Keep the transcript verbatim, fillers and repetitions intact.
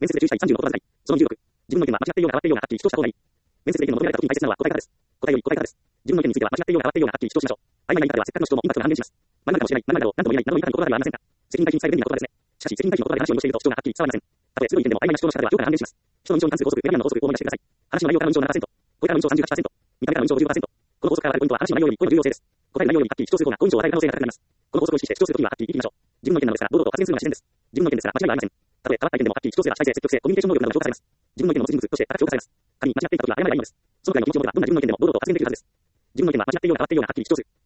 面接で注意したいさんじゅうの言葉遣い。そのにじゅうろく。自分の意見は間違っていようが合っていようがはっきり主張した方がいい。面接で意見の求められた時に大切なのは答え方です。答えより答え方です。自分の意見については間違っていようが合っていようがはっきり主張しましょう。曖昧な言い方ではせっかくの主張もインパクトが半減します。〇〇かもしれない、〇〇だろう、なんとも言えない、何も言い方に言葉がありませんか。責任回避にさえ便利な言葉ですね。しかし責任回避の言葉で話を利用していると主張がはっきり伝わりません。たとえ強い意見でも曖昧な主張の仕方では評価が半減します。人の印象に関する法則、ウェブリアンの法則を思い出してください。話の内容からの印象 ななパーセント、声からの印象 さんじゅうはちパーセント、見た目からの印象 ごじゅっパーセント。この法則からわかるポイントは話の内容より声の重要性です。答える内容よりはっきり主張する方が好印象を与える可能性が高くなります。この法則を意識して主張するときははっきり言い切りましょう。自分の意見なのですから堂々と発言するのが自然です。自分の意見ですから間違いはありません。たとえ変わった意見でもはっきり主張すれば主体性、積極性、コミュニケーション能力などが評価されます。自分の意見の持ち人物として高く評価されます。仮に間違っていたときは謝ればいいのです。そのくらいの気持ちを持てばどんな自分の意見でも堂々と発言できるはずです。自分の意見は間違っていようが変わっていようがはっきり主張する。